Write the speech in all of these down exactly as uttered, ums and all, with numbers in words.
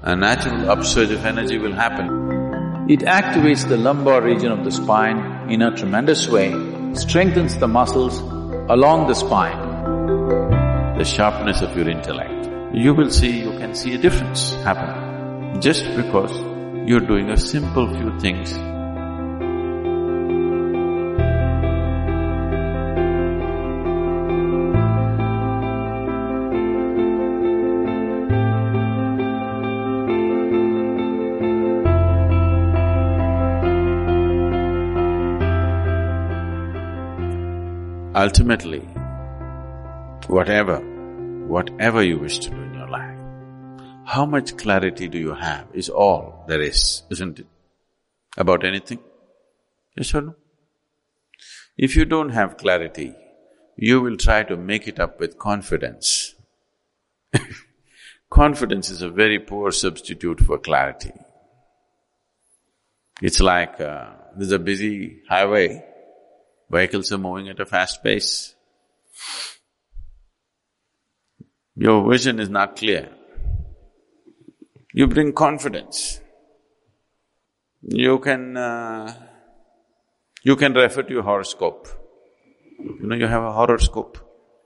a natural upsurge of energy will happen. It activates the lumbar region of the spine in a tremendous way, strengthens the muscles along the spine. The sharpness of your intellect, you will see, you can see a difference happen just because you're doing a simple few things. Ultimately, whatever, whatever you wish to do in your life, how much clarity do you have is all there is, isn't it? About anything? Yes or no? If you don't have clarity, you will try to make it up with confidence. Confidence is a very poor substitute for clarity. It's like uh, there's a busy highway, vehicles are moving at a fast pace. Your vision is not clear. You bring confidence. You can… Uh, you can refer to your horoscope. You know, you have a horoscope.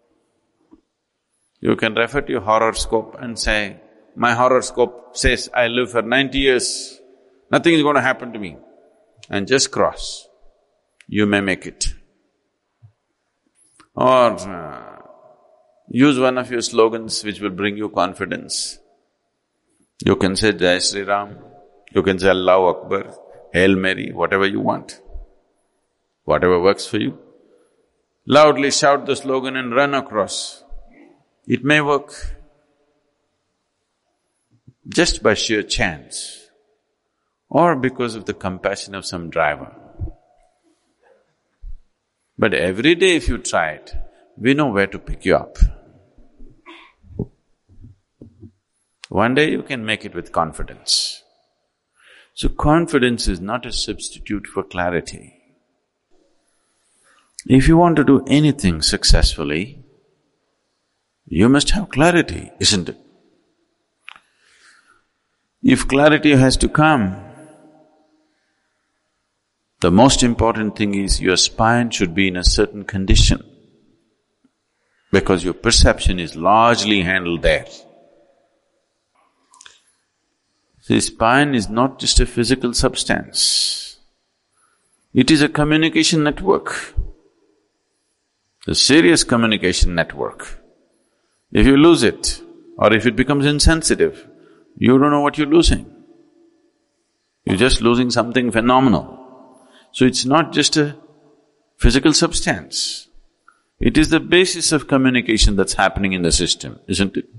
You can refer to your horoscope and say, my horoscope says I live for ninety years, nothing is going to happen to me, and just cross. You may make it. Or uh, use one of your slogans which will bring you confidence. You can say Jai Sri Ram, you can say Allahu Akbar, Hail Mary, whatever you want, whatever works for you. Loudly shout the slogan and run across. It may work just by sheer chance or because of the compassion of some driver. But every day if you try it, we know where to pick you up. One day you can make it with confidence. So confidence is not a substitute for clarity. If you want to do anything successfully, you must have clarity, isn't it? If clarity has to come, the most important thing is your spine should be in a certain condition, because your perception is largely handled there. The spine is not just a physical substance, it is a communication network, a serious communication network. If you lose it, or if it becomes insensitive, you don't know what you're losing. You're just losing something phenomenal. So it's not just a physical substance, it is the basis of communication that's happening in the system, isn't it?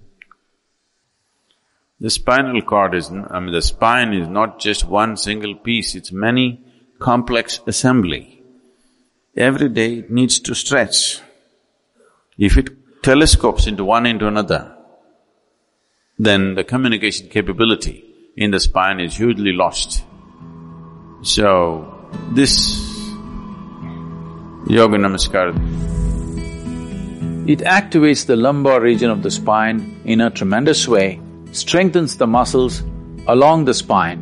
The spinal cord is… I mean, the spine is not just one single piece, it's many complex assembly. Every day it needs to stretch. If it telescopes into one into another, then the communication capability in the spine is hugely lost. So, this Yoga Namaskar, it activates the lumbar region of the spine in a tremendous way, strengthens the muscles along the spine,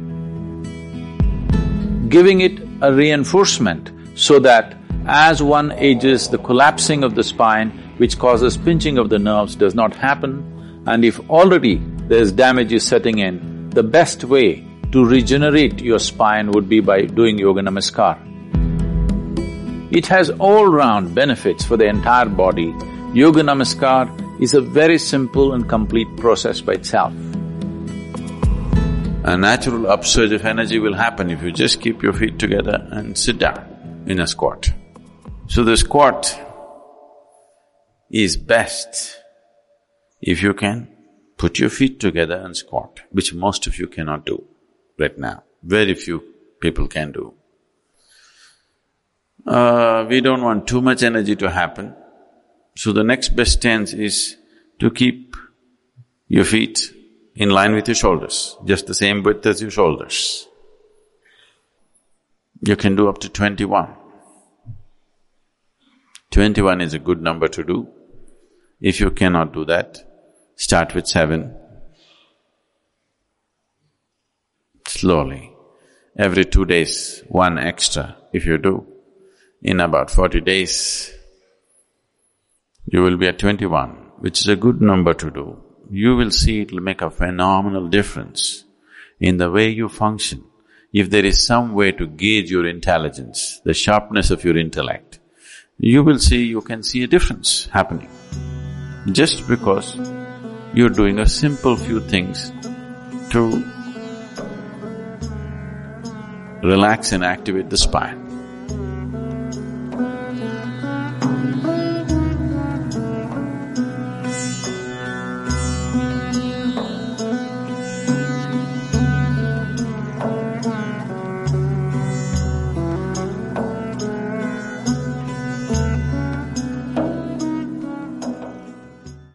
giving it a reinforcement so that as one ages, the collapsing of the spine, which causes pinching of the nerves, does not happen. And if already there's damage setting in, the best way to regenerate your spine would be by doing Yoga Namaskar. It has all-round benefits for the entire body. Yoga Namaskar is a very simple and complete process by itself. A natural upsurge of energy will happen if you just keep your feet together and sit down in a squat. So the squat is best if you can put your feet together and squat, which most of you cannot do right now. Very few people can do. Uh, we don't want too much energy to happen, so the next best stance is to keep your feet in line with your shoulders, just the same width as your shoulders. You can do up to twenty-one. Twenty-one is a good number to do. If you cannot do that, start with seven. slowly. Every two days, one extra if you do. In about forty days, you will be at twenty-one, which is a good number to do. You will see it'll make a phenomenal difference in the way you function. If there is some way to gauge your intelligence, the sharpness of your intellect, you will see, you can see a difference happening. Just because you're doing a simple few things to relax and activate the spine.